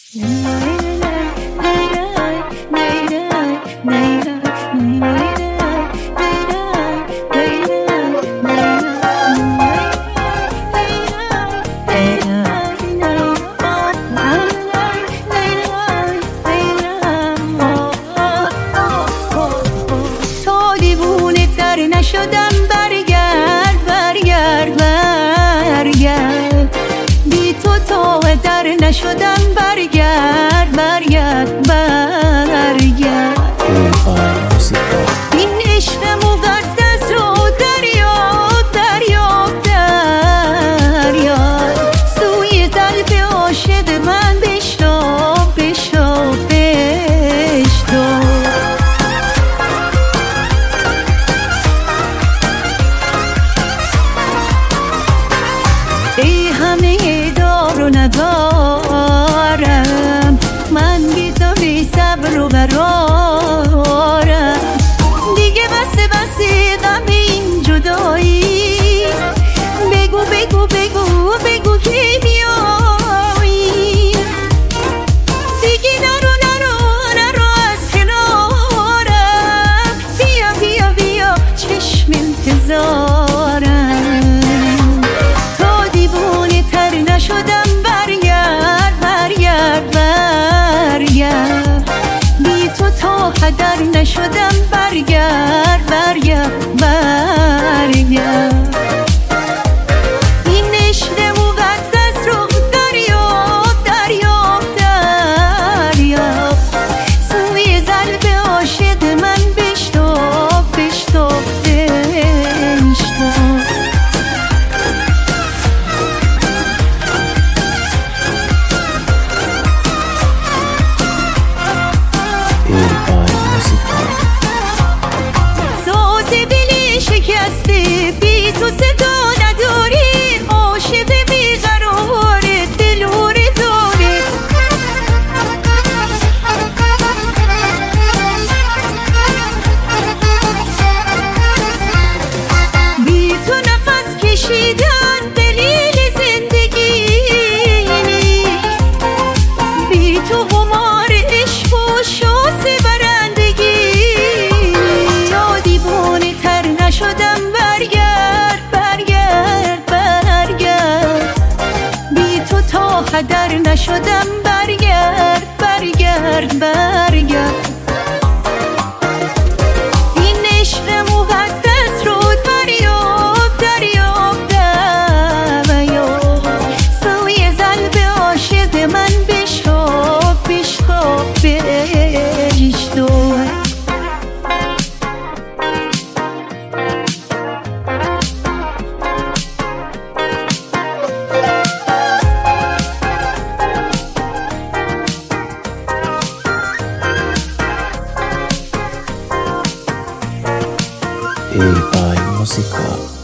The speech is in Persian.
نشدم برگرد برگرد برگرد بی تو تا در نشدم برگرد برگرد برگرد این عشق مقدس رو دریاب دریاب دریاب سوی قلب عاشق من بشتاب بشتاب بشتاب ای همه دار و ندارم من بی تو بی صبر و برارم دیگه بسه بسه غم این جدایی بگو بگو بگو بگو کی بیایی دیگه نرو نرو نرو از کنارم بیا بیا بیا چشم انتظارم نشدم برگرد برگرد برگرد بی تو تا قدر نشدم برگرد برگرد برگرد این عشق مقدس رو دریاب دریاب دریاب سوی قلب عاشق من بشتاب بشتاب بشتاب شکسته بی تو صدا نداری عاشق بیقرار دلور داری بی تو نفس کشیدن دلیل زندگی بی تو قمار عشق و شانس برندگی نشدم برگرد برگرد برگرد بی تو تا قدر نشدم برگرد برگرد برگرد این عشق مقدس رو دریاب دریاب دریاب سوی قلب عاشق من بشتاب بشتاب بشتاب By Musica.